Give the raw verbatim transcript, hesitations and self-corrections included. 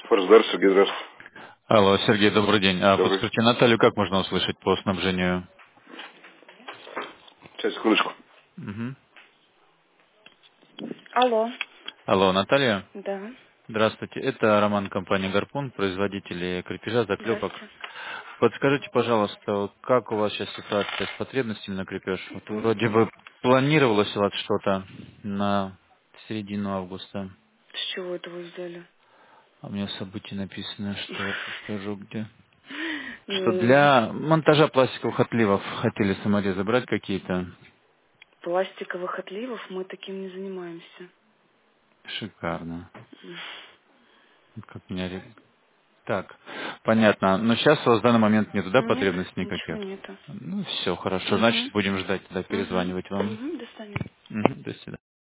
Форсдар, Сергей, здравствуйте. Алло, Сергей, добрый день. А, Добрый. подскажите, Наталью как можно услышать по снабжению? Сейчас, секундочку. Мгм. Алло. Алло, Наталья? Да. Здравствуйте. Это Роман, компания «Гарпун», производители крепежа, заклепок. Здравствуйте. Подскажите, пожалуйста, вот как у вас сейчас ситуация с потребностями на крепеж? Вот вроде бы планировалось у вас что-то на середину августа. С чего это вы взяли? А у меня в событии написано, что я скажу где. Что Ну, для монтажа пластиковых отливов хотели саморезы брать какие-то. пластиковых отливов мы таким не занимаемся. Шикарно. Как меня ре- Так, понятно. Но сейчас у вас в данный момент нету, да, Нет, потребностей ничего никаких? нету. Ну, все, хорошо. Значит, Угу. будем ждать тогда, Угу. перезванивать вам. Угу. До свидания. Мгм, до свидания.